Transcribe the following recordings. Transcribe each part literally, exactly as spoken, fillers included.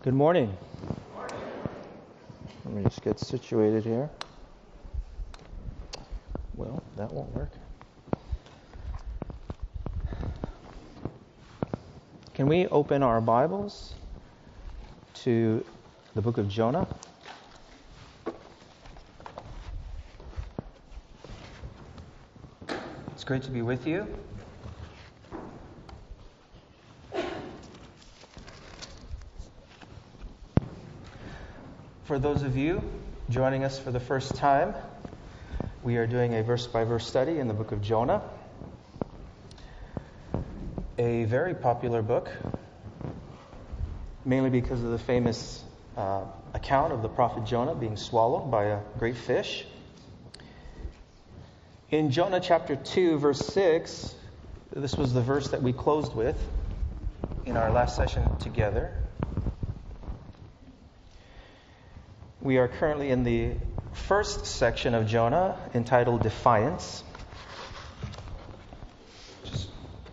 Good morning. Let me just get situated here. Well, that won't work. Can we open our Bibles to the book of Jonah? It's great to be with you. For those of you joining us for the first time, we are doing a verse-by-verse study in the book of Jonah. A very popular book, mainly because of the famous uh, account of the prophet Jonah being swallowed by a great fish. In Jonah chapter two, verse six, this was the verse that we closed with in our last session together. We are currently in the first section of Jonah, entitled Defiance. Just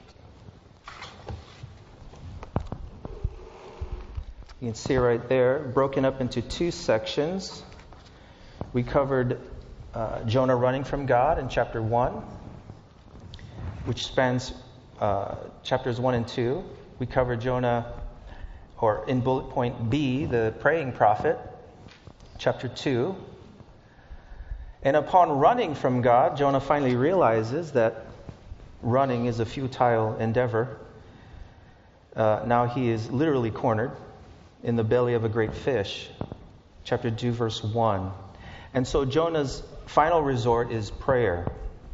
you can see right there, broken up into two sections. We covered uh, Jonah running from God in chapter one, which spans uh, chapters one and two. We covered Jonah, or in bullet point B, the praying prophet, chapter two. And upon running from God, Jonah finally realizes that running is a futile endeavor. Uh, now he is literally cornered in the belly of a great fish. Chapter two, verse one. And so Jonah's final resort is prayer.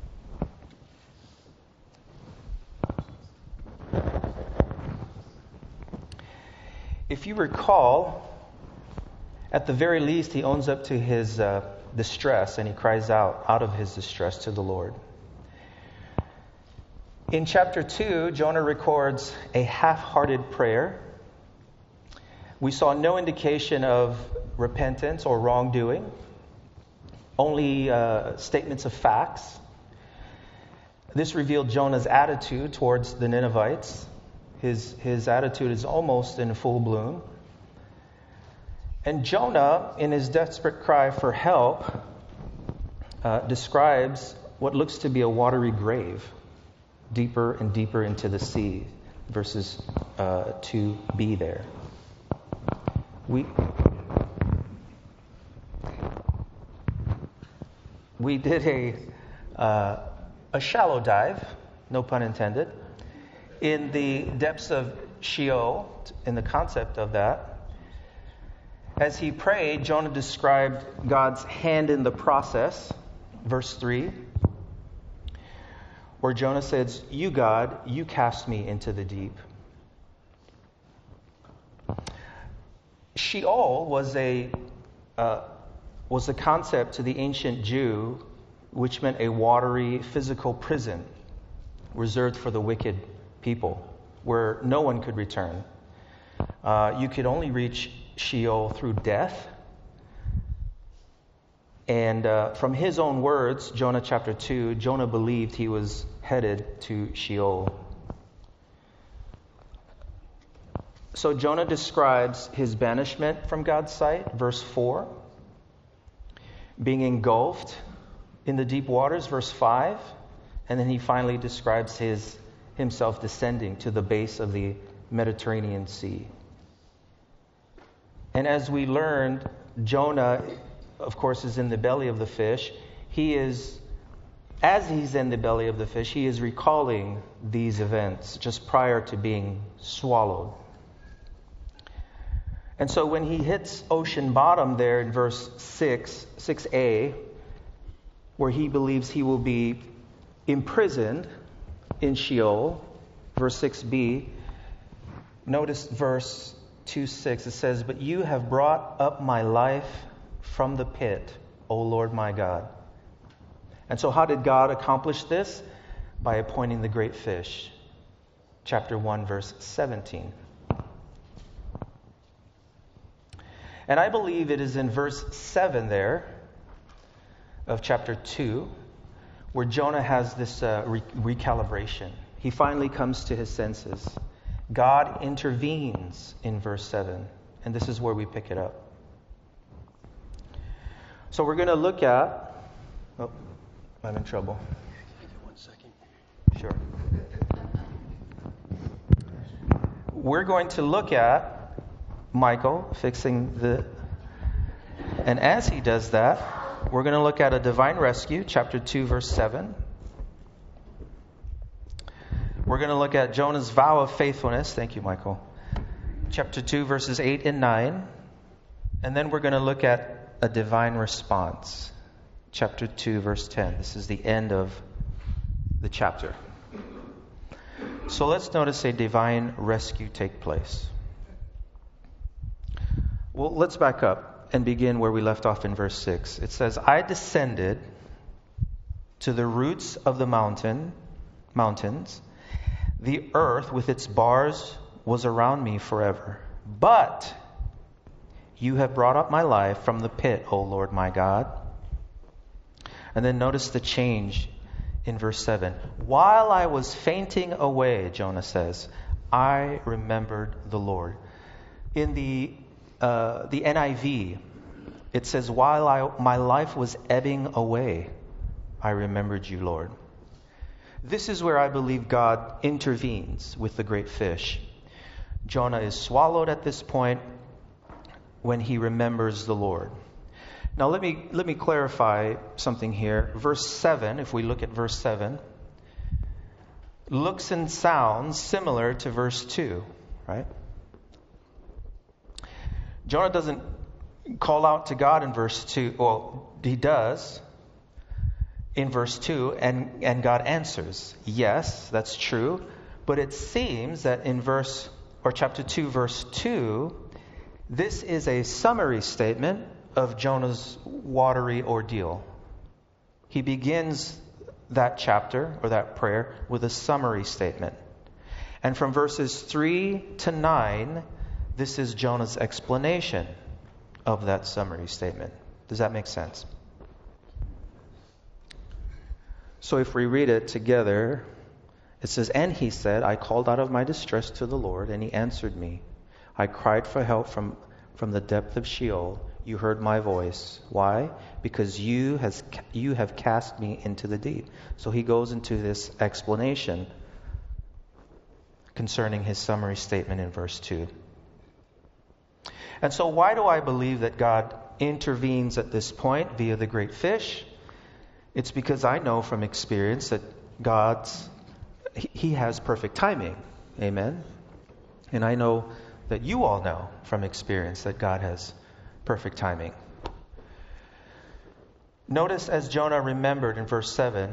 If you recall, at the very least, he owns up to his uh, distress and he cries out out of his distress to the Lord. In chapter two, Jonah records a half-hearted prayer. We saw no indication of repentance or wrongdoing, only uh, statements of facts. This revealed Jonah's attitude towards the Ninevites. His, his attitude is almost in full bloom. And Jonah, in his desperate cry for help, uh, describes what looks to be a watery grave, deeper and deeper into the sea, verses uh, two b there. We we did a uh, a shallow dive, no pun intended, in the depths of Sheol, in the concept of that. As he prayed, Jonah described God's hand in the process, verse three, where Jonah says, "You, God, you cast me into the deep." Sheol was a uh, was a concept to the ancient Jew, which meant a watery, physical prison reserved for the wicked people, where no one could return. Uh, you could only reach Sheol through death. And uh, from his own words, Jonah chapter two, Jonah believed he was headed to Sheol. So Jonah describes his banishment from God's sight, verse four, being engulfed in the deep waters, verse five, and then he finally describes his himself descending to the base of the Mediterranean Sea. And as we learned, Jonah, of course, is in the belly of the fish. He is, as he's in the belly of the fish, he is recalling these events just prior to being swallowed. And so when he hits ocean bottom there in verse six, six a, where he believes he will be imprisoned in Sheol, verse six b, notice verse two six, it says, "But you have brought up my life from the pit, O Lord my God." And so how did God accomplish this? By appointing the great fish. Chapter one, verse seventeen. And I believe it is in verse seven there of chapter two where Jonah has this uh, re- recalibration. He finally comes to his senses. God intervenes in verse seven And this is where we pick it up. So we're going to look at... Oh, I'm in trouble. One second. Sure. We're going to look at Michael fixing the... And as he does that, we're going to look at a divine rescue, chapter two, verse seven. We're going to look at Jonah's vow of faithfulness. Thank you, Michael. Chapter two, verses eight and nine. And then we're going to look at a divine response. Chapter two, verse ten. This is the end of the chapter. So let's notice a divine rescue take place. Well, let's back up and begin where we left off in verse six. It says, I descended to the roots of the mountain, mountains. The earth with its bars was around me forever. But you have brought up my life from the pit, O Lord my God. And then notice the change in verse seven. While I was fainting away, Jonah says, I remembered the Lord. In the uh, the N I V, it says, while I, my life was ebbing away, I remembered you, Lord. This is where I believe God intervenes with the great fish. Jonah is swallowed at this point when he remembers the Lord. Now let me let me clarify something here. Verse seven, if we look at verse seven, looks and sounds similar to verse two, right? Jonah doesn't call out to God in verse two. Well, he does in verse two, and, and God answers. Yes, that's true. But it seems that in verse, or chapter two, verse two, this is a summary statement of Jonah's watery ordeal. He begins that chapter, or that prayer, with a summary statement. And from verses three to nine, this is Jonah's explanation of that summary statement. Does that make sense? So if we read it together, it says, and he said, I called out of my distress to the Lord, and he answered me. I cried for help from, from the depth of Sheol. You heard my voice. Why? Because you has you have cast me into the deep. So he goes into this explanation concerning his summary statement in verse two. And so why do I believe that God intervenes at this point via the great fish? It's because I know from experience that God's, He has perfect timing. Amen? And I know that you all know from experience that God has perfect timing. Notice as Jonah remembered in verse seven,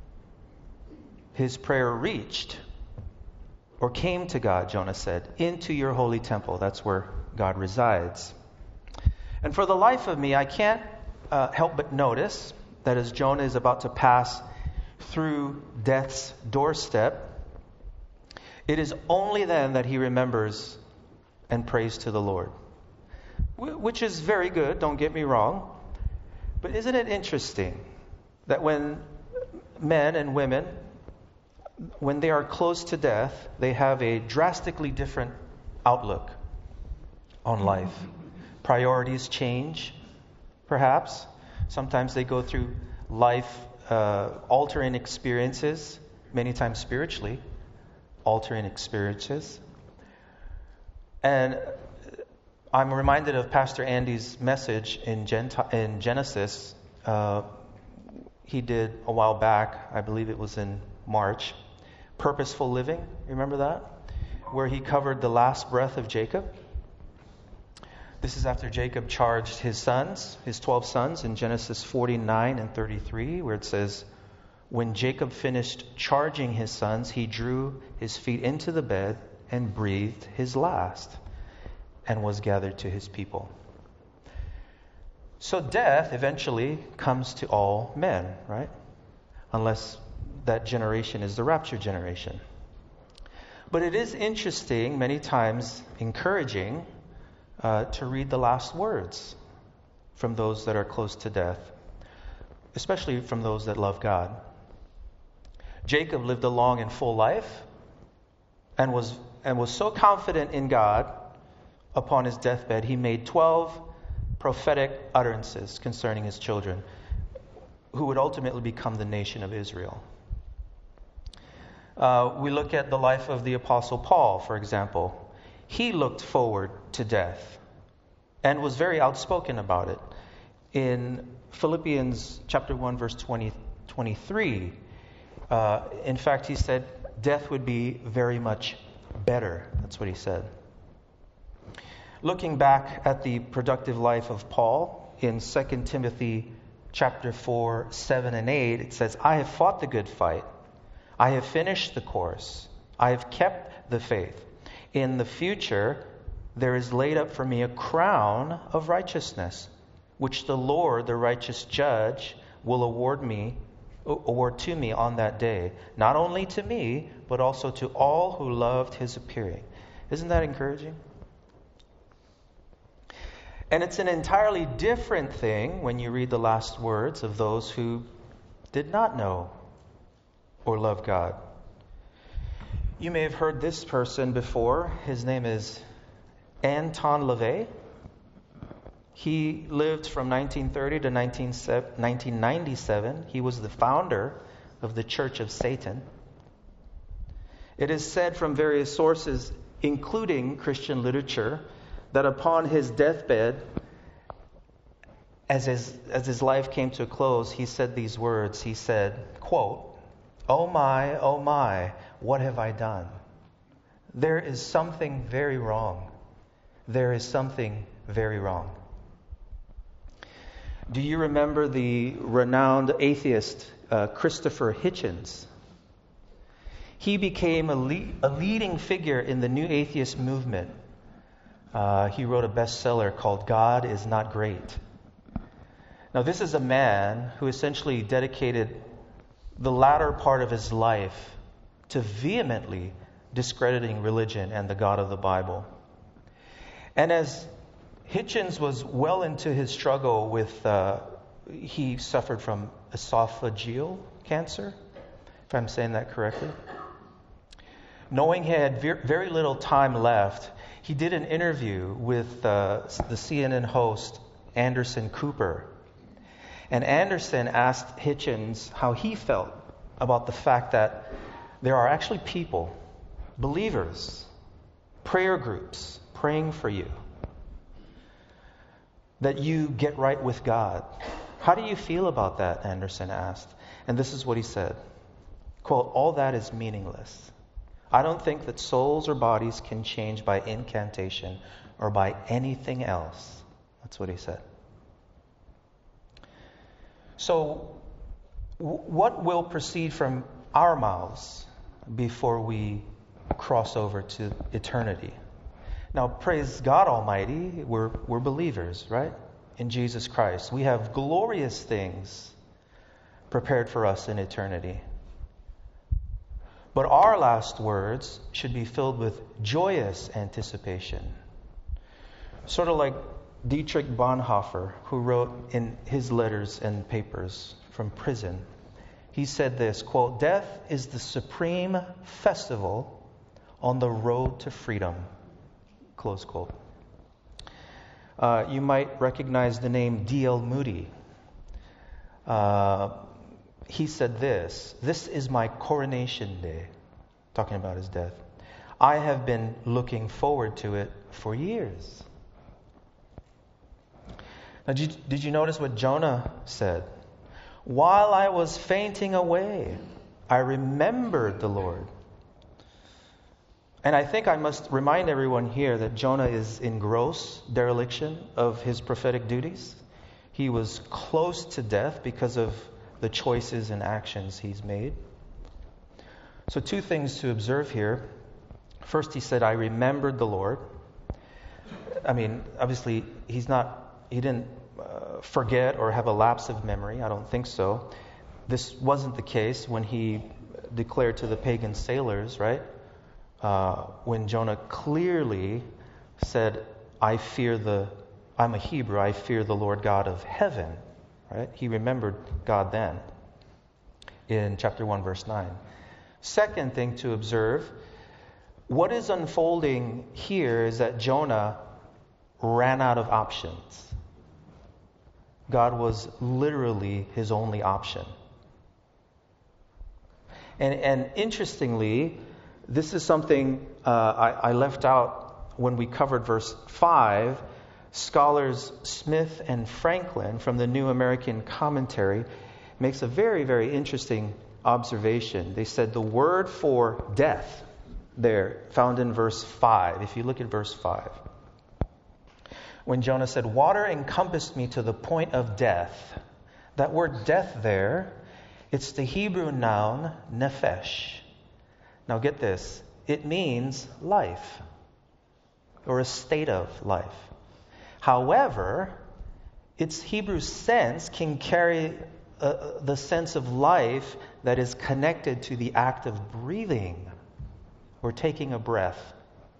his prayer reached or came to God, Jonah said, into your holy temple. That's where God resides. And for the life of me, I can't uh, help but notice that as Jonah is about to pass through death's doorstep, it is only then that he remembers and prays to the Lord. Which is very good, don't get me wrong. But isn't it interesting that when men and women, when they are close to death, they have a drastically different outlook on life. Priorities change, perhaps. Sometimes they go through life uh, altering experiences, many times spiritually altering experiences. And I'm reminded of Pastor Andy's message in, Genti- in Genesis. Uh, he did a while back, I believe it was in March, Purposeful Living. Remember that? Where he covered the last breath of Jacob. This is after Jacob charged his sons, his twelve sons, in Genesis forty-nine and thirty-three, where it says, when Jacob finished charging his sons, he drew his feet into the bed and breathed his last and was gathered to his people. So death eventually comes to all men, right? Unless that generation is the rapture generation. But it is interesting, many times encouraging, uh, to read the last words from those that are close to death, especially from those that love God. Jacob lived a long and full life and was and was so confident in God upon his deathbed, he made twelve prophetic utterances concerning his children, who would ultimately become the nation of Israel. Uh, we look at the life of the Apostle Paul, for example. He looked forward to death and was very outspoken about it. In Philippians chapter one, verse twenty, twenty-three, uh, in fact, he said, death would be very much better. That's what he said. Looking back at the productive life of Paul, in Second Timothy chapter four, seven and eight, it says, I have fought the good fight. I have finished the course. I have kept the faith. In the future, there is laid up for me a crown of righteousness, which the Lord, the righteous judge, will award me, award to me on that day. Not only to me, but also to all who loved his appearing. Isn't that encouraging? And it's an entirely different thing when you read the last words of those who did not know or love God. You may have heard this person before. His name is Anton LaVey. He lived from nineteen thirty to nineteen ninety-seven. He was the founder of the Church of Satan. It is said from various sources, including Christian literature, that upon his deathbed, as his, as his life came to a close, he said these words. He said, quote, "Oh my, oh my, what have I done? There is something very wrong. There is something very wrong." Do you remember the renowned atheist uh, Christopher Hitchens? He became a, le- a leading figure in the new atheist movement. Uh, he wrote a bestseller called God is Not Great. Now, this is a man who essentially dedicated the latter part of his life to vehemently discrediting religion and the God of the Bible. And as Hitchens was well into his struggle with, uh, he suffered from esophageal cancer, if I'm saying that correctly. Knowing he had ve- very little time left, he did an interview with uh, the C N N host Anderson Cooper. And Anderson asked Hitchens how he felt about the fact that there are actually people, believers, prayer groups praying for you, that you get right with God. How do you feel about that? Anderson asked. And this is what he said. Quote, "All that is meaningless. I don't think that souls or bodies can change by incantation or by anything else." That's what he said. So, w- what will proceed from our mouths before we cross over to eternity? Now, praise God Almighty, we're, we're believers, right? In Jesus Christ. We have glorious things prepared for us in eternity. But our last words should be filled with joyous anticipation. Sort of like Dietrich Bonhoeffer, who wrote in his letters and papers from prison. He said this, quote, "Death is the supreme festival on the road to freedom." Close quote. Uh, you might recognize the name D L Moody. Uh, he said this, "This is my coronation day," talking about his death. "I have been looking forward to it for years." Now, did you, did you notice what Jonah said? "While I was fainting away, I remembered the Lord." And I think I must remind everyone here that Jonah is in gross dereliction of his prophetic duties. He was close to death because of the choices and actions he's made. So two things to observe here. First, he said, "I remembered the Lord." I mean, obviously, he's not, he didn't uh, forget or have a lapse of memory. I don't think so. This wasn't the case when he declared to the pagan sailors, right? Uh, when Jonah clearly said, I fear the, I'm a Hebrew, I fear the Lord God of heaven, right? He remembered God then in chapter one, verse nine. Second thing to observe, what is unfolding here is that Jonah ran out of options. God was literally his only option. And, and interestingly, this is something uh, I, I left out when we covered verse five. Scholars Smith and Franklin from the New American Commentary makes a very, very interesting observation. They said the word for death there, found in verse five, if you look at verse five, when Jonah said, water encompassed me to the point of death. That word death there, it's the Hebrew noun nephesh. Now get this, it means life or a state of life. However, its Hebrew sense can carry uh, the sense of life that is connected to the act of breathing or taking a breath.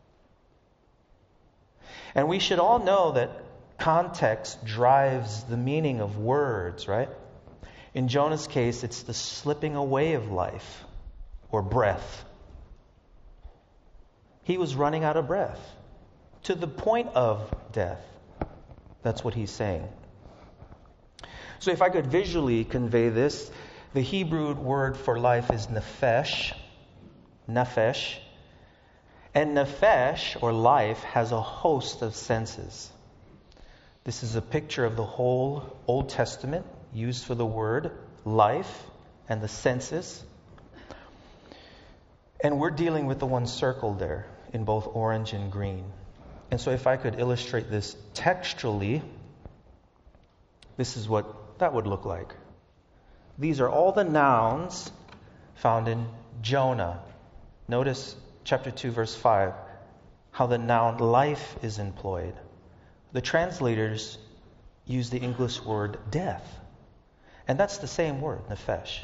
And we should all know that context drives the meaning of words, right? In Jonah's case, it's the slipping away of life or breath. He was running out of breath to the point of death. That's what he's saying. So if I could visually convey this, the Hebrew word for life is nephesh. Nephesh. And nephesh, or life, has a host of senses. This is a picture of the whole Old Testament used for the word life and the senses. And we're dealing with the one circled there in both orange and green. And so if I could illustrate this textually, this is what that would look like. These are all the nouns found in Jonah. Notice chapter two, verse five, how the noun life is employed. The translators use the English word death. And that's the same word, nephesh.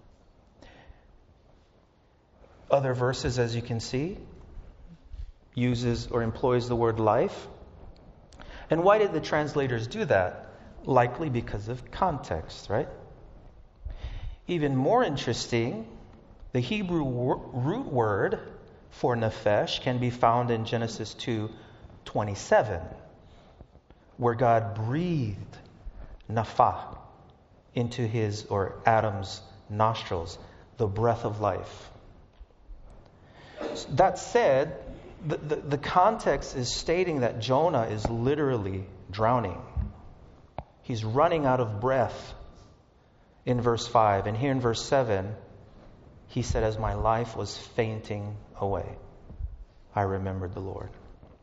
Other verses, as you can see, uses or employs the word life. And why did the translators do that? Likely because of context, right? Even more interesting, the Hebrew wor- root word for nephesh can be found in Genesis two twenty-seven, where God breathed naphah into his or Adam's nostrils, the breath of life. That said, the, the, the context is stating that Jonah is literally drowning. He's running out of breath in verse five. And here in verse seven, he said, as my life was fainting away, I remembered the Lord.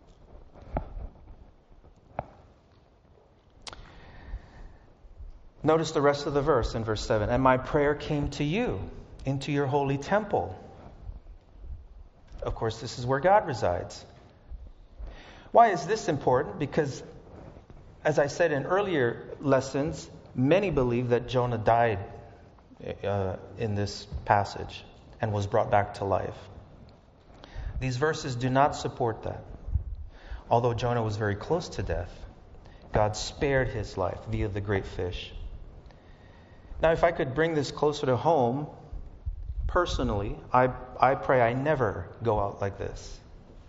Notice the rest of the verse in verse seven. And my prayer came to you into your holy temple. Of course, this is where God resides. Why is this important? Because, as I said in earlier lessons, many believe that Jonah died uh, in this passage and was brought back to life. These verses do not support that. Although Jonah was very close to death, God spared his life via the great fish. Now, if I could bring this closer to home, personally, I, I pray I never go out like this.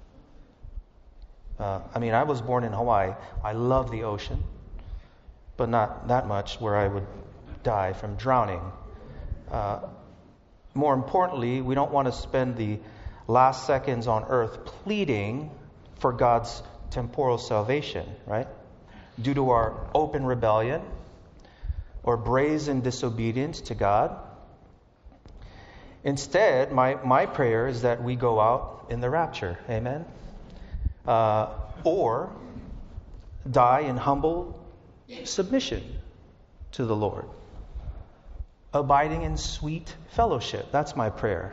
Uh, I mean, I was born in Hawaii. I love the ocean, but not that much where I would die from drowning. Uh, more importantly, we don't want to spend the last seconds on earth pleading for God's temporal salvation, right? Due to our open rebellion or brazen disobedience to God. Instead, my, my prayer is that we go out in the rapture. Amen? Uh, or die in humble submission to the Lord. Abiding in sweet fellowship. That's my prayer.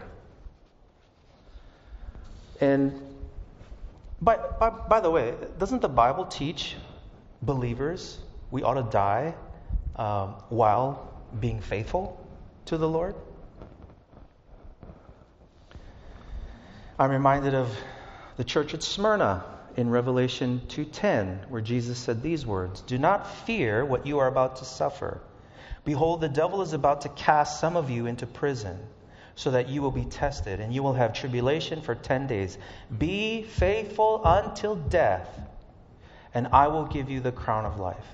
And by, by, by the way, doesn't the Bible teach believers we ought to die um, while being faithful to the Lord? I'm reminded of the church at Smyrna in Revelation two ten, where Jesus said these words, "Do not fear what you are about to suffer. Behold, the devil is about to cast some of you into prison, so that you will be tested, and you will have tribulation for ten days. Be faithful until death, and I will give you the crown of life.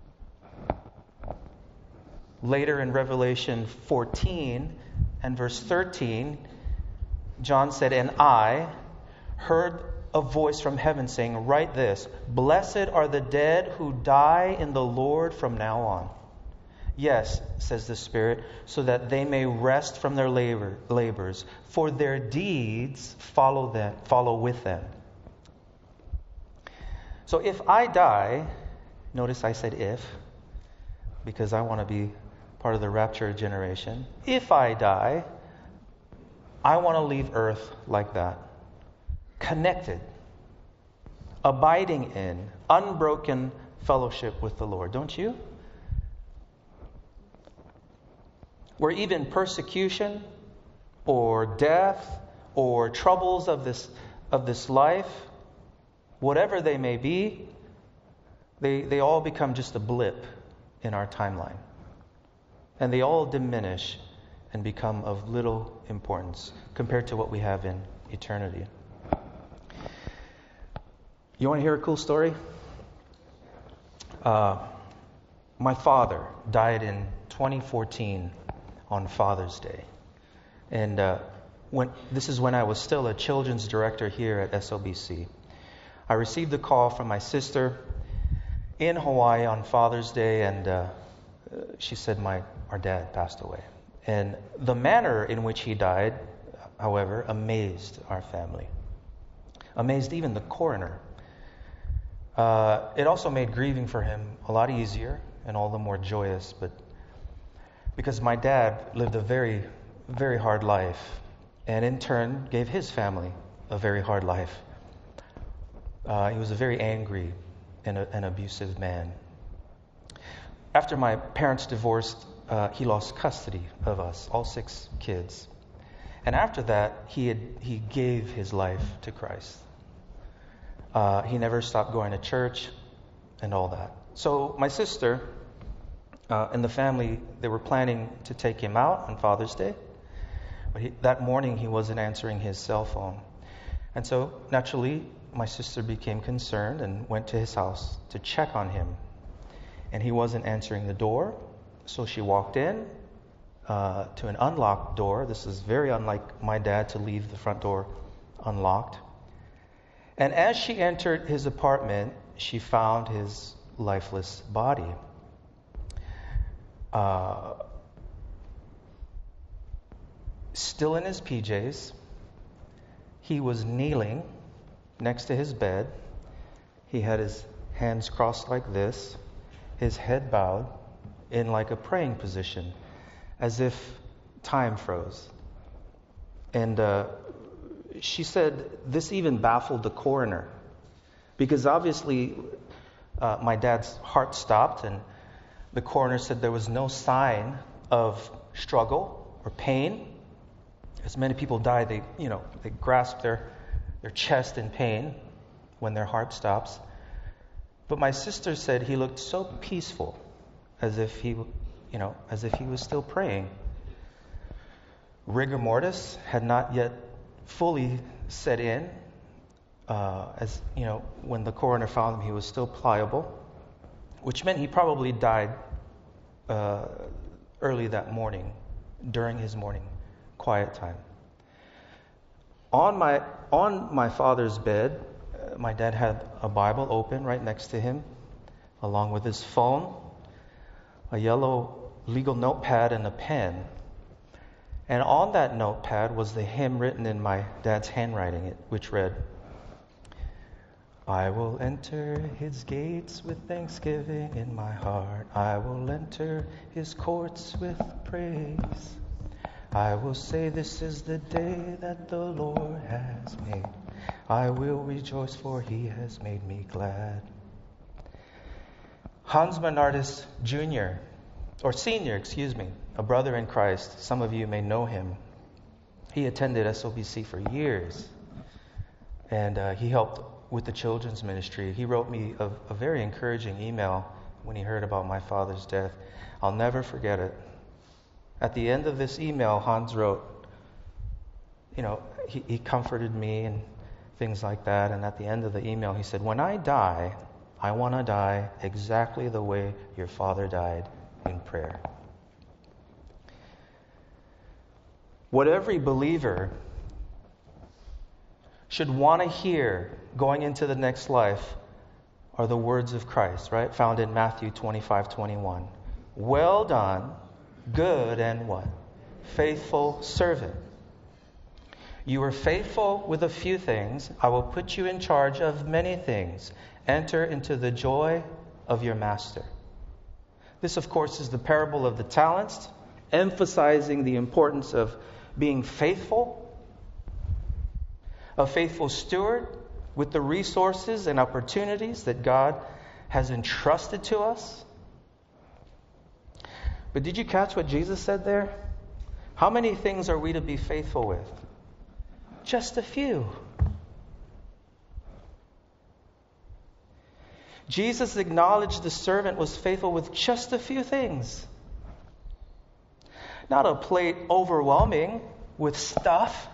Later in Revelation fourteen and verse thirteen, John said, and I heard a voice from heaven saying, write this, blessed are the dead who die in the Lord from now on. Yes, says the Spirit, so that they may rest from their labor, labors, for their deeds follow them, follow with them. So if I die, notice I said if, because I want to be part of the rapture generation. If I die, I want to leave earth like that. Connected, abiding in, unbroken fellowship with the Lord. Don't you? Where even persecution or death or troubles of this of this life, whatever they may be, they, they all become just a blip in our timeline. And they all diminish and become of little importance compared to what we have in eternity. You want to hear a cool story? Uh, my father died in twenty fourteen on Father's Day. And uh, when this is when I was still a children's director here at S O B C. I received a call from my sister in Hawaii on Father's Day, and uh, she said my our dad passed away. And the manner in which he died, however, amazed our family. Amazed even the coroner. Uh, it also made grieving for him a lot easier and all the more joyous, but because my dad lived a very, very hard life, and in turn gave his family a very hard life. Uh, he was a very angry and a, an abusive man. After my parents divorced, uh, he lost custody of us, all six kids. And after that, he had, he gave his life to Christ. Uh, he never stopped going to church and all that. So my sister uh, and the family, they were planning to take him out on Father's Day. But he, that morning, he wasn't answering his cell phone. And so, naturally, my sister became concerned and went to his house to check on him. And he wasn't answering the door. So she walked in uh, to an unlocked door. This is very unlike my dad to leave the front door unlocked. And as she entered his apartment, she found his lifeless body. Uh, still in his P Js, he was kneeling next to his bed. He had his hands crossed like this, his head bowed in like a praying position, as if time froze. And uh, she said this even baffled the coroner, because obviously uh, my dad's heart stopped, and the coroner said there was no sign of struggle or pain. As many people die, they, you know, they grasp their their chest in pain when their heart stops. But my sister said he looked so peaceful, as if he, you know, as if he was still praying. Rigor mortis had not yet fully set in. Uh, as you know, when the coroner found him, he was still pliable, which meant he probably died uh, early that morning, during his morning quiet time. On my on my father's bed, uh, my dad had a Bible open right next to him, along with his phone, a yellow legal notepad, and a pen. And on that notepad was the hymn written in my dad's handwriting, which read, I will enter his gates with thanksgiving in my heart. I will enter his courts with praise. I will say this is the day that the Lord has made. I will rejoice, for he has made me glad. Hans Bernardus Junior, or Senior, excuse me, a brother in Christ. Some of you may know him. He attended S O B C for years, and uh, he helped with the children's ministry. He wrote me a, a very encouraging email when he heard about my father's death. I'll never forget it. At the end of this email, Hans wrote, you know, he, he comforted me and things like that. And at the end of the email, he said, when I die, I want to die exactly the way your father died, in prayer. What every believer should want to hear going into the next life are the words of Christ, right? Found in Matthew twenty-five twenty-one. Well done, good and what? Faithful servant. You were faithful with a few things. I will put you in charge of many things. Enter into the joy of your master. This, of course, is the parable of the talents, emphasizing the importance of being faithful, a faithful steward with the resources and opportunities that God has entrusted to us. But did you catch what Jesus said there? How many things are we to be faithful with? Just a few. Jesus acknowledged the servant was faithful with just a few things. Not a plate overwhelming with stuff.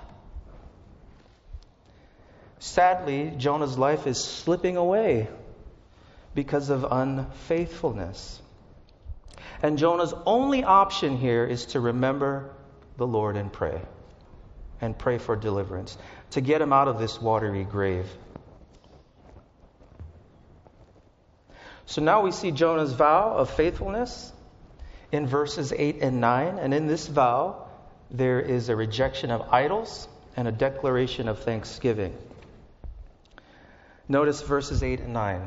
Sadly, Jonah's life is slipping away because of unfaithfulness. And Jonah's only option here is to remember the Lord and pray. And pray for deliverance, to get him out of this watery grave. So now we see Jonah's vow of faithfulness in verses eight and nine. And in this vow, there is a rejection of idols and a declaration of thanksgiving. Notice verses eight and nine.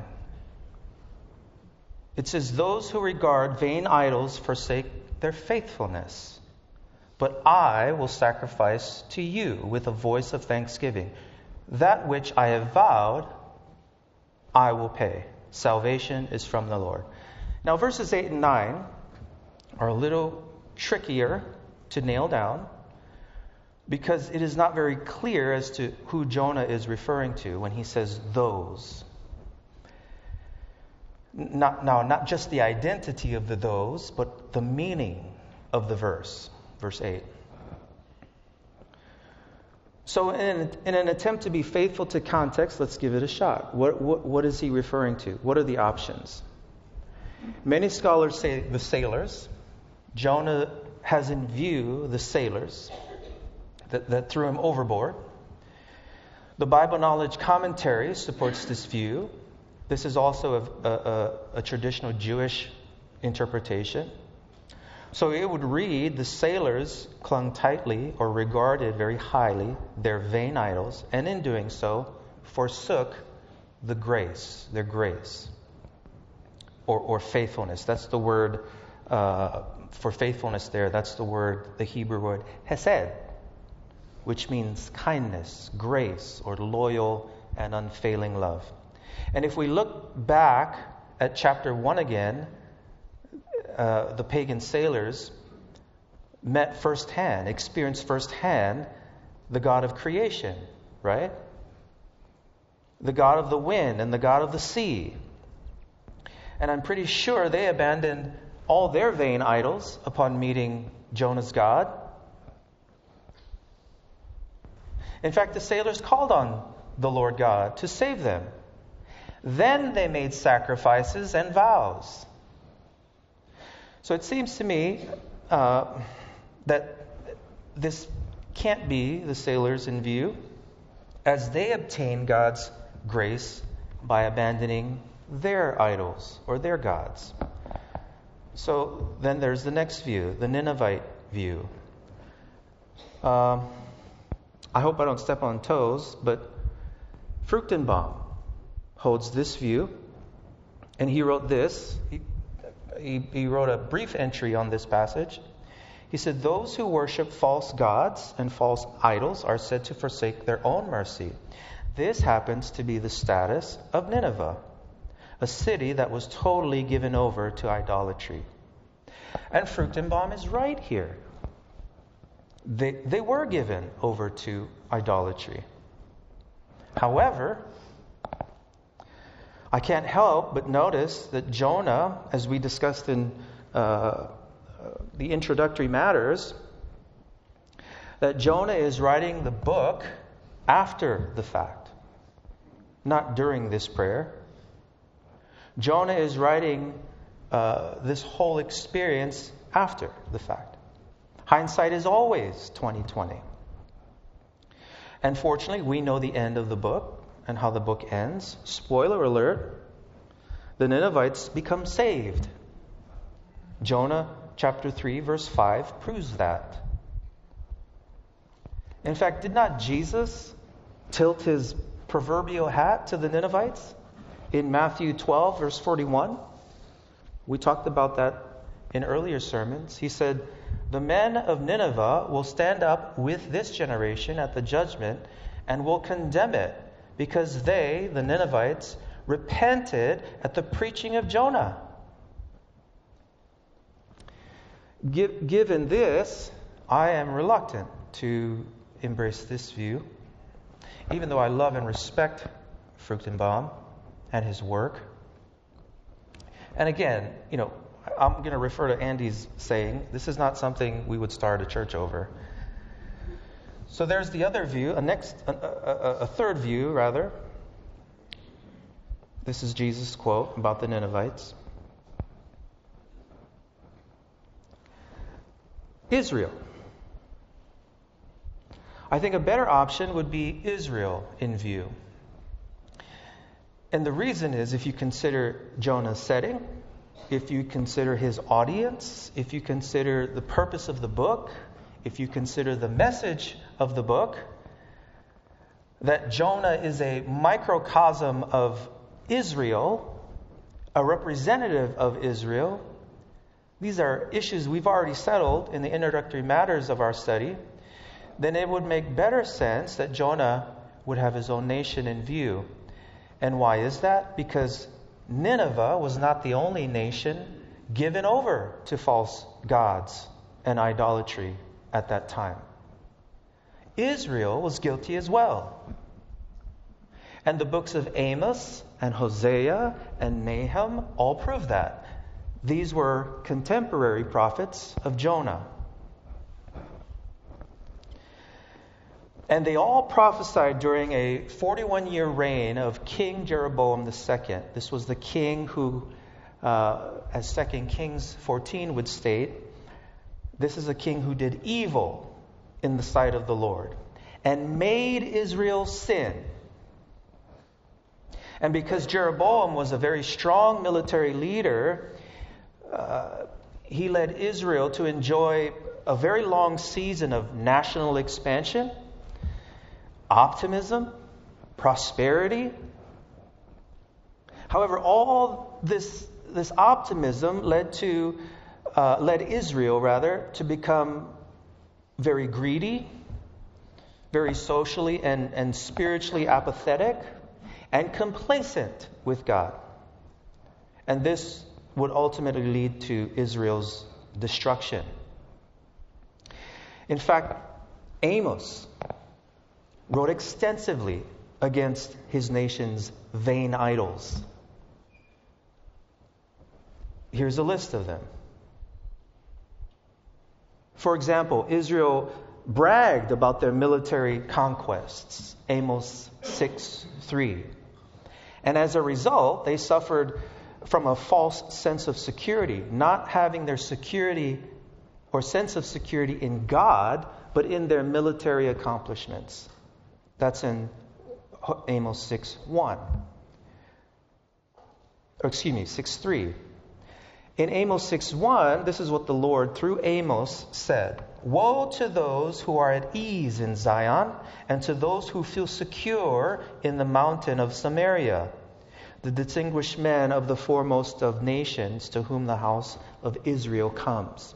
It says, those who regard vain idols forsake their faithfulness. But I will sacrifice to you with a voice of thanksgiving. That which I have vowed, I will pay. Salvation is from the Lord. Now, verses eight and nine are a little trickier to nail down because it is not very clear as to who Jonah is referring to when he says those. Not, now, not just the identity of the those, but the meaning of the verse. Verse eight. So in, in an attempt to be faithful to context, let's give it a shot. What, what, what is he referring to? What are the options? Many scholars say the sailors. Jonah has in view the sailors that, that threw him overboard. The Bible Knowledge Commentary supports this view. This is also a, a, a traditional Jewish interpretation. So it would read, the sailors clung tightly or regarded very highly their vain idols, and in doing so, forsook the grace, their grace, or, or faithfulness. That's the word uh, for faithfulness there. That's the word, the Hebrew word, hesed, which means kindness, grace, or loyal and unfailing love. And if we look back at chapter one again, Uh, the pagan sailors met firsthand, experienced firsthand the God of creation, right? The God of the wind and the God of the sea. And I'm pretty sure they abandoned all their vain idols upon meeting Jonah's God. In fact, the sailors called on the Lord God to save them. Then they made sacrifices and vows. So it seems to me uh, that this can't be the sailors in view, as they obtain God's grace by abandoning their idols or their gods. So then there's the next view, the Ninevite view. Uh, I hope I don't step on toes, but Fruchtenbaum holds this view, and he wrote this. He, He, he wrote a brief entry on this passage. He said, those who worship false gods and false idols are said to forsake their own mercy. This happens to be the status of Nineveh, a city that was totally given over to idolatry. And Fruchtenbaum is right here. They, they were given over to idolatry. However, I can't help but notice that Jonah, as we discussed in uh, the introductory matters, that Jonah is writing the book after the fact, not during this prayer. Jonah is writing uh, this whole experience after the fact. Hindsight is always twenty twenty. And fortunately, we know the end of the book and how the book ends. Spoiler alert, the Ninevites become saved. Jonah chapter three, verse five proves that. In fact, did not Jesus tilt his proverbial hat to the Ninevites in Matthew twelve, verse forty-one? We talked about that in earlier sermons. He said, "The men of Nineveh will stand up with this generation at the judgment and will condemn it, because they, the Ninevites, repented at the preaching of Jonah." Given this, I am reluctant to embrace this view, even though I love and respect Fruchtenbaum and his work. And again, you know, I'm going to refer to Andy's saying, this is not something we would start a church over. So there's the other view, a next, a, a, a third view, rather. This is Jesus' quote about the Ninevites. Israel. I think a better option would be Israel in view. And the reason is, if you consider Jonah's setting, if you consider his audience, if you consider the purpose of the book, if you consider the message of the book, that Jonah is a microcosm of Israel, a representative of Israel. These are issues we've already settled in the introductory matters of our study. Then it would make better sense that Jonah would have his own nation in view. And why is that? Because Nineveh was not the only nation given over to false gods and idolatry at that time. Israel was guilty as well. And the books of Amos and Hosea and Nahum all prove that. These were contemporary prophets of Jonah. And they all prophesied during a forty-one-year reign of King Jeroboam the Second. This was the king who, uh, as Second Kings fourteen would state, this is a king who did evil in the sight of the Lord and made Israel sin. And because Jeroboam was a very strong military leader, uh, he led Israel to enjoy a very long season of national expansion, optimism, prosperity. However, all this this optimism led to uh, led Israel rather to become very greedy, very socially and, and spiritually apathetic, and complacent with God. And this would ultimately lead to Israel's destruction. In fact, Amos wrote extensively against his nation's vain idols. Here's a list of them. For example, Israel bragged about their military conquests, Amos six three. And as a result, they suffered from a false sense of security, not having their security or sense of security in God, but in their military accomplishments. That's in Amos six one. Or excuse me, six three. In Amos six one, this is what the Lord, through Amos, said. Woe to those who are at ease in Zion, and to those who feel secure in the mountain of Samaria, the distinguished men of the foremost of nations, to whom the house of Israel comes.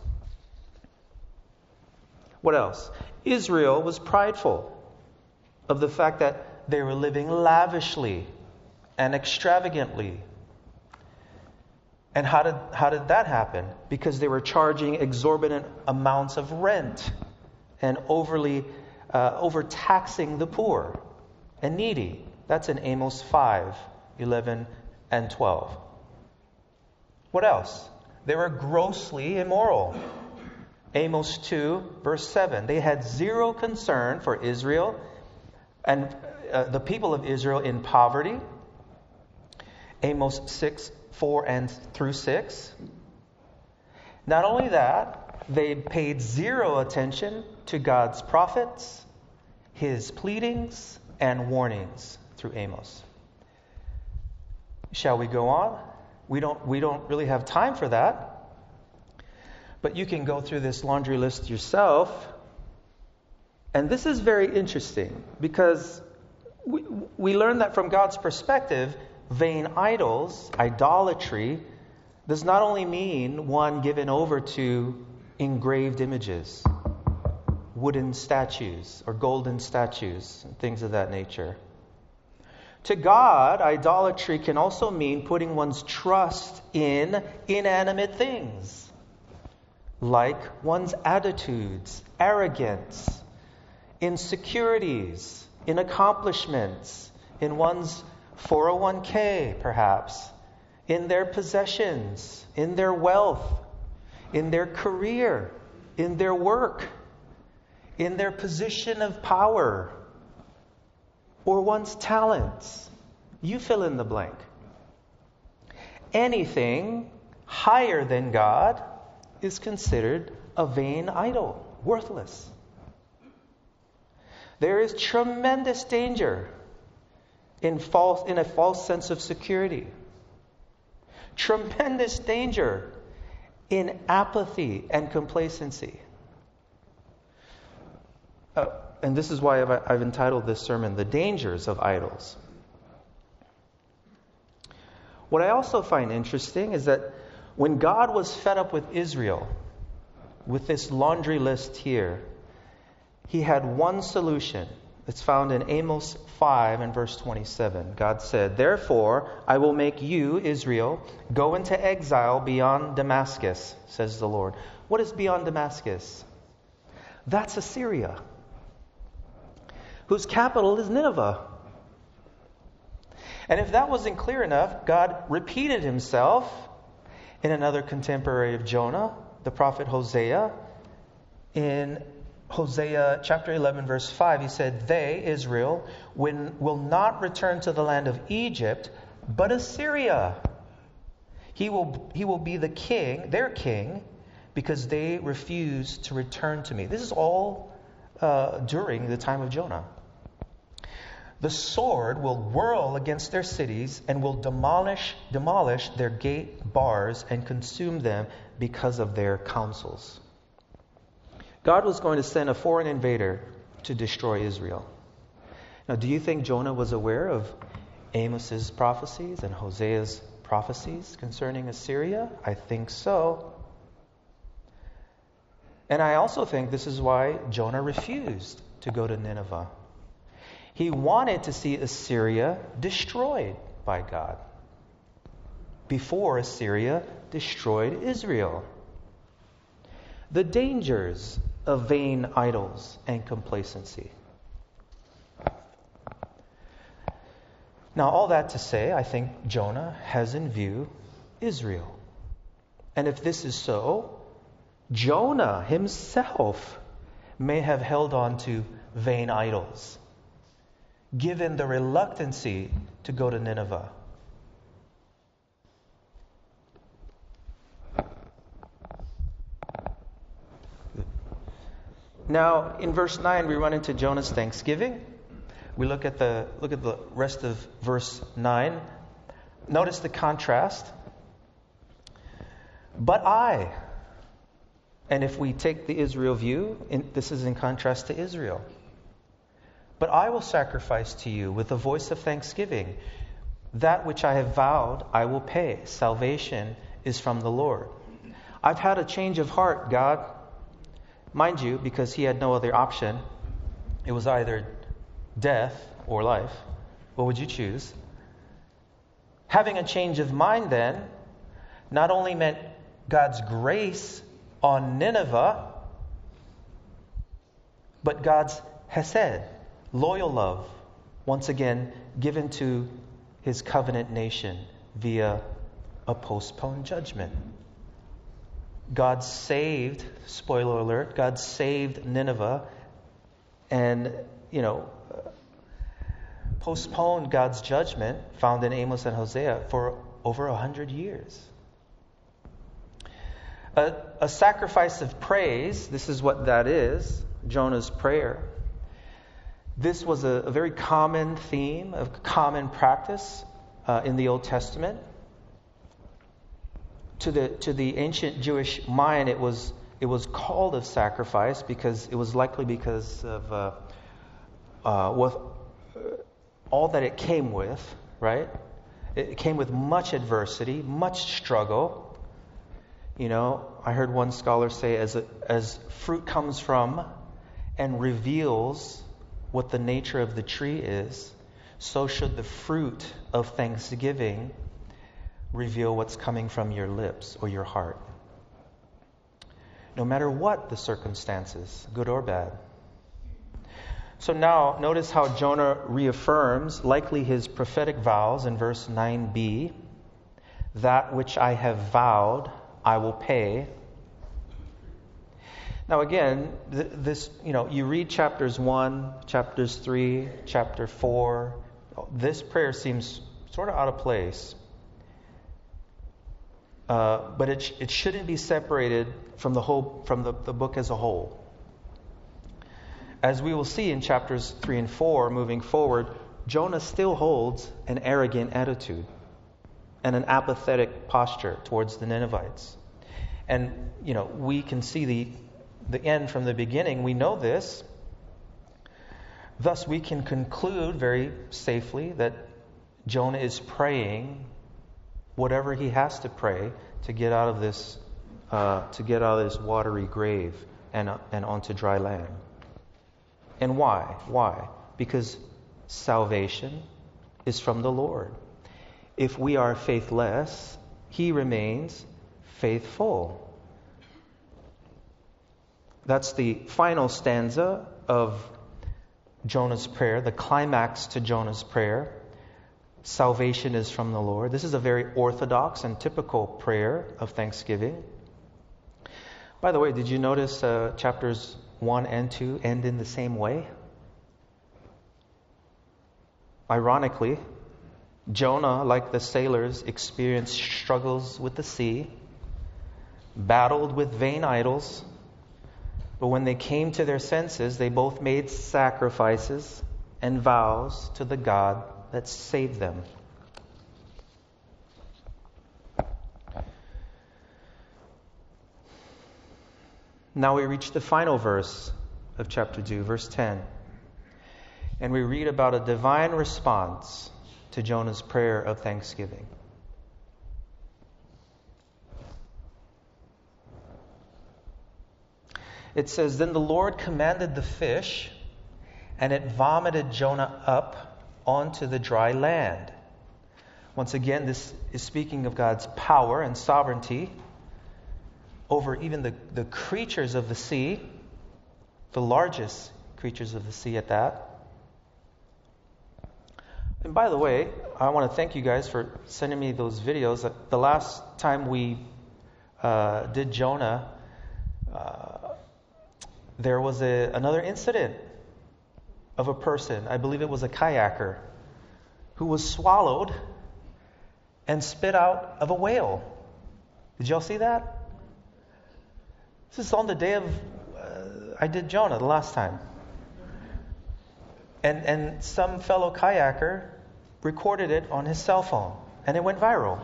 What else? Israel was prideful of the fact that they were living lavishly and extravagantly. And how did how did that happen? Because they were charging exorbitant amounts of rent and overly uh, overtaxing the poor and needy. That's in Amos five, eleven, and twelve. What else? They were grossly immoral. Amos two, verse seven. They had zero concern for Israel and uh, the people of Israel in poverty. Amos six, four and through six. Not only that, they paid zero attention to God's prophets, his pleadings, and warnings through Amos. Shall we go on? We don't, we don't really have time for that. But you can go through this laundry list yourself. And this is very interesting because we, we learn that from God's perspective, vain idols, idolatry, does not only mean one given over to engraved images, wooden statues or golden statues, and things of that nature. To God, idolatry can also mean putting one's trust in inanimate things, like one's attitudes, arrogance, insecurities, in accomplishments, in one's four oh one k perhaps, in their possessions, in their wealth, in their career, in their work, in their position of power, or one's talents. You fill in the blank. Anything higher than God is considered a vain idol, worthless. There is tremendous danger in false in a false sense of security. Tremendous danger in apathy and complacency. Uh, and this is why I've, I've entitled this sermon, The Dangers of Idols. What I also find interesting is that when God was fed up with Israel, with this laundry list here, he had one solution. It's found in Amos five and verse twenty-seven. God said, "Therefore, I will make you, Israel, go into exile beyond Damascus," says the Lord. What is beyond Damascus? That's Assyria, whose capital is Nineveh. And if that wasn't clear enough, God repeated himself in another contemporary of Jonah, the prophet Hosea. In Hosea chapter eleven, verse five, he said, "They, Israel, will not return to the land of Egypt, but Assyria. He will, he will be the king, their king, because they refuse to return to me." This is all uh, during the time of Jonah. "The sword will whirl against their cities and will demolish, demolish their gate bars and consume them because of their counsels." God was going to send a foreign invader to destroy Israel. Now, do you think Jonah was aware of Amos's prophecies and Hosea's prophecies concerning Assyria? I think so. And I also think this is why Jonah refused to go to Nineveh. He wanted to see Assyria destroyed by God before Assyria destroyed Israel. The dangers of vain idols and complacency. Now, all that to say, I think Jonah has in view Israel. And if this is so, Jonah himself may have held on to vain idols, given the reluctancy to go to Nineveh. Now, in verse nine, we run into Jonah's thanksgiving. We look at the look at the rest of verse nine. Notice the contrast. "But I," and if we take the Israel view, in, this is in contrast to Israel. "But I will sacrifice to you with a voice of thanksgiving. That which I have vowed, I will pay. Salvation is from the Lord." I've had a change of heart, God. Mind you, because he had no other option. It was either death or life. What would you choose? Having a change of mind then not only meant God's grace on Nineveh, but God's hesed, loyal love, once again given to his covenant nation via a postponed judgment. God saved, spoiler alert, God saved Nineveh and, you know, postponed God's judgment found in Amos and Hosea for over a hundred years. A, a sacrifice of praise, this is what that is, Jonah's prayer. This was a, a very common theme, a common practice uh, in the Old Testament. To the to the ancient Jewish mind, it was it was called a sacrifice because it was likely because of uh, uh, with all that it came with, right? It came with much adversity, much struggle. You know, I heard one scholar say, as a, as fruit comes from and reveals what the nature of the tree is, so should the fruit of thanksgiving reveal what's coming from your lips or your heart. No matter what the circumstances, good or bad. So now, notice how Jonah reaffirms, likely his prophetic vows in verse nine b, that which I have vowed, I will pay. Now again, th- this, you know, you read chapters one, chapters three, chapter four. This prayer seems sort of out of place. Uh, but it, sh- it shouldn't be separated from the whole, from the, the book as a whole. As we will see in chapters three and four, moving forward, Jonah still holds an arrogant attitude and an apathetic posture towards the Ninevites. And, you know, we can see the, the end from the beginning. We know this. Thus, we can conclude very safely that Jonah is praying whatever he has to pray to get out of this, uh, to get out of this watery grave and, uh, and onto dry land. And why? Why? Because salvation is from the Lord. If we are faithless, He remains faithful. That's the final stanza of Jonah's prayer, the climax to Jonah's prayer. Salvation is from the Lord. This is a very orthodox and typical prayer of thanksgiving. By the way, did you notice uh, chapters one and two end in the same way? Ironically, Jonah, like the sailors, experienced struggles with the sea, battled with vain idols, but when they came to their senses, they both made sacrifices and vows to the God that saved them. Now we reach the final verse of chapter two, verse ten. And we read about a divine response to Jonah's prayer of thanksgiving. It says, Then the Lord commanded the fish, and it vomited Jonah up onto the dry land. Once again, this is speaking of God's power and sovereignty over even the, the creatures of the sea, the largest creatures of the sea at that. And by the way, I want to thank you guys for sending me those videos. The last time we uh, did Jonah, uh, there was a, another incident of a person, I believe it was a kayaker, who was swallowed and spit out of a whale. Did y'all see that? This is on the day of, uh, I did Jonah the last time. And and some fellow kayaker recorded it on his cell phone, and it went viral.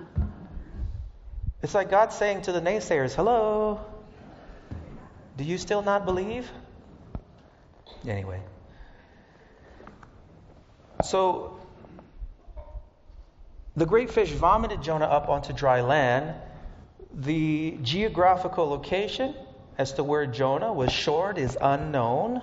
It's like God saying to the naysayers, hello, do you still not believe? Anyway. So, the great fish vomited Jonah up onto dry land. The geographical location as to where Jonah was shored is unknown.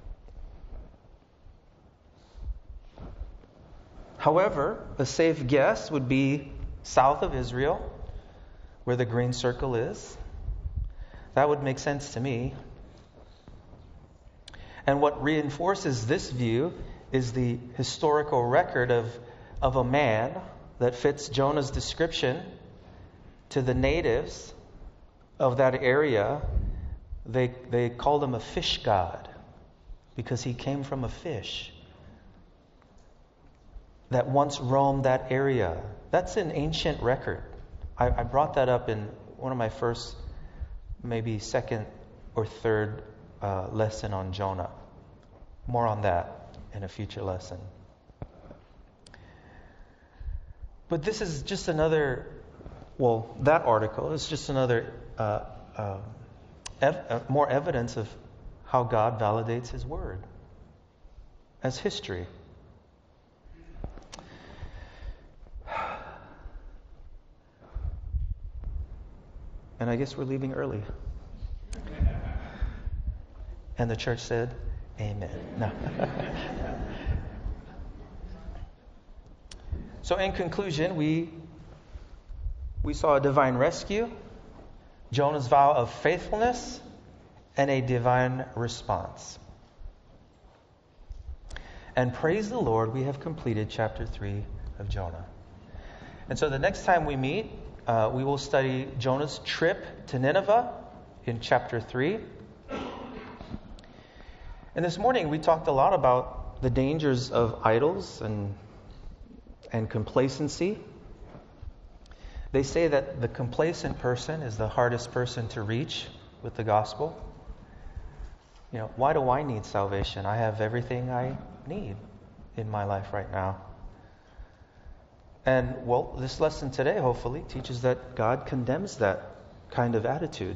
However, a safe guess would be south of Israel, where the green circle is. That would make sense to me. And what reinforces this view is the historical record of, of a man that fits Jonah's description to the natives of that area. They, they called him a fish god because he came from a fish. that once roamed that area. That's an ancient record. I, I brought that up in one of my first, maybe second or third uh, lesson on Jonah. More on that in a future lesson. But this is just another, well, that article is just another uh, uh, ev- uh, more evidence of how God validates His Word as history. And I guess we're leaving early. And the church said, Amen. No. So in conclusion, we we saw a divine rescue, Jonah's vow of faithfulness, and a divine response. And praise the Lord, we have completed chapter three of Jonah. And so the next time we meet, uh, we will study Jonah's trip to Nineveh in chapter three. And this morning we talked a lot about the dangers of idols and and complacency. They say that the complacent person is the hardest person to reach with the gospel. You know, why do I need salvation? I have everything I need in my life right now. And, well, this lesson today, hopefully, teaches that God condemns that kind of attitude.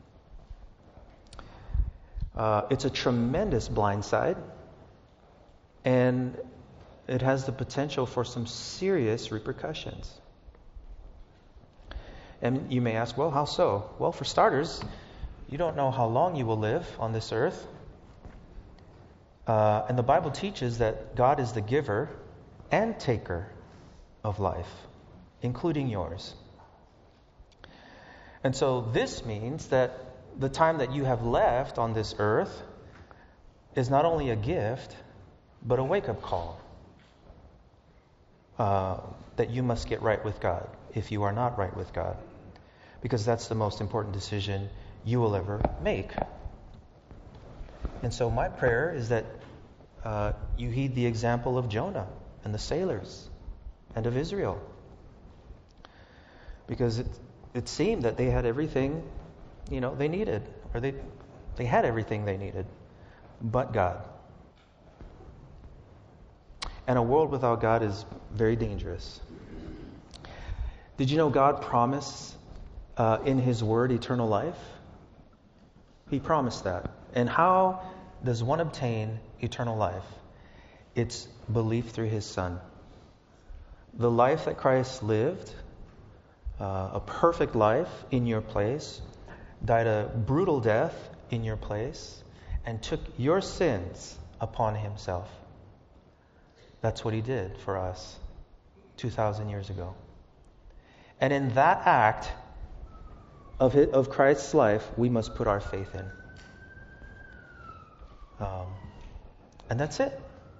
Uh, it's a tremendous blindside, and it has the potential for some serious repercussions. And you may ask, well, how so? Well, for starters, you don't know how long you will live on this earth. Uh, and the Bible teaches that God is the giver and taker of life, including yours. And so this means that the time that you have left on this earth is not only a gift, but a wake-up call uh, that you must get right with God if you are not right with God, because that's the most important decision you will ever make. And so my prayer is that uh, you heed the example of Jonah and the sailors and of Israel, because it, it seemed that they had everything, you know, they needed, or they they had everything they needed, but God. And a world without God is very dangerous. Did you know God promised uh, in His Word eternal life? He promised that. And how does one obtain eternal life? It's belief through His Son. The life that Christ lived, uh, a perfect life in your place, died a brutal death in your place, and took your sins upon Himself. That's what He did for us two thousand years ago. And in that act of his, of Christ's life, we must put our faith in. Um, and that's it.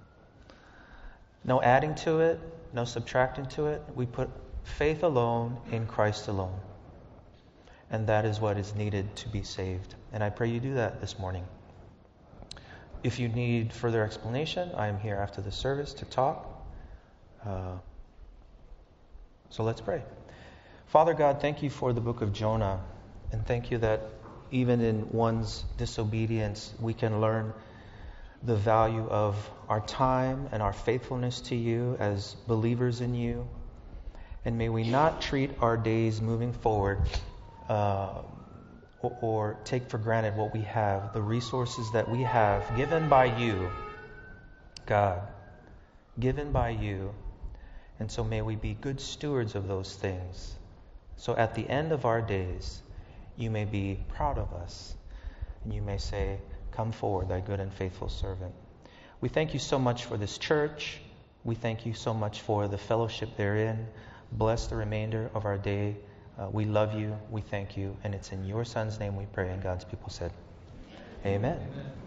No adding to it, no subtracting to it. We put faith alone in Christ alone. And that is what is needed to be saved. And I pray you do that this morning. If you need further explanation, I am here after the service to talk. Uh, so let's pray. Father God, thank you for the book of Jonah. And thank you that even in one's disobedience, we can learn the value of our time and our faithfulness to you as believers in you. And may we not treat our days moving forward uh, or, or take for granted what we have, the resources that we have given by you, God, given by you. And so may we be good stewards of those things. So at the end of our days, you may be proud of us. And you may say, come forward, thy good and faithful servant. We thank you so much for this church. We thank you so much for the fellowship therein. Bless the remainder of our day. Uh, we love you. We thank you. And it's in your Son's name we pray. And God's people said, Amen. Amen.